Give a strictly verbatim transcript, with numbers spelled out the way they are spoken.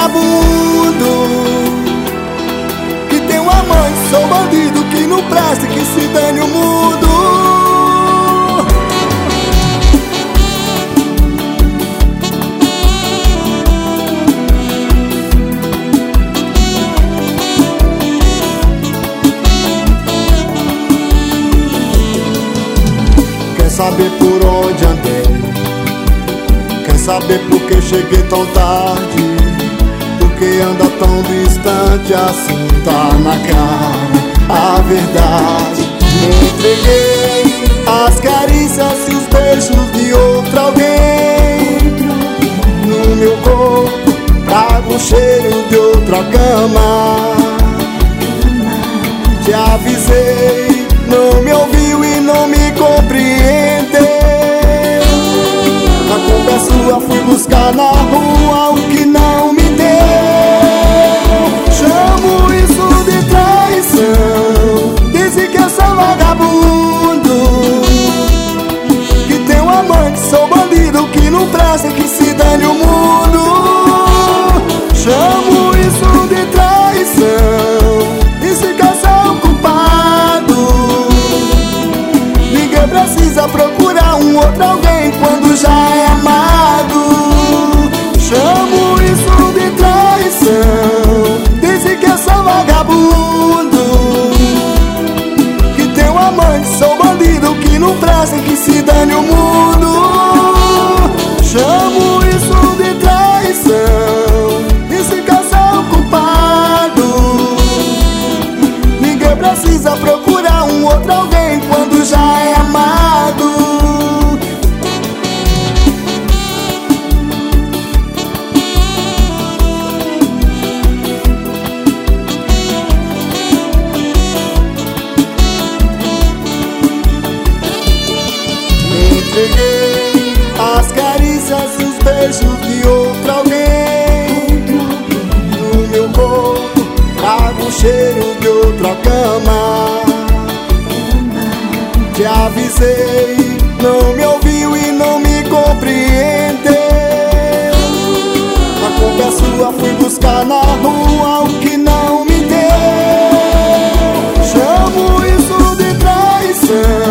vagabundo, que tem um amante, sou bandido, que não presta, que se dane o mundo. Quer saber por onde andei? Quer saber por que cheguei tão tarde? Por que anda tão distante assim? Tá na cara a verdade. Me entreguei às carícias e os beijos de outro alguém. No meu corpo trago o cheiro de outra cama. Te avisei, não me ouviu e não me compreendeu. A culpa é sua, fui buscar na rua o que não me deu. Chamo isso de traição. Dizem que eu sou vagabundo, que tem um amante, sou bandido, que não presta, que se dane o mundo. Chamo isso de traição. Dizem que eu sou o culpado. Ninguém precisa procurar um outro alguém quando já é amado. Chamo isso de traição. Dizem que eu sou vagabundo, que tem um amante, sou bandido, que não presta, que se dane o mundo. Chamo isso de traição. Dizem que eu sou o culpado. Ninguém precisa procurar um outro alguém quando já é amado. Entreguei as carícias e os beijos de outro alguém. No meu corpo trago o cheiro de outra cama. Te avisei, não me ouviu e não me compreendeu. A culpa é sua, fui buscar na rua o que não me deu. Chamo isso de traição.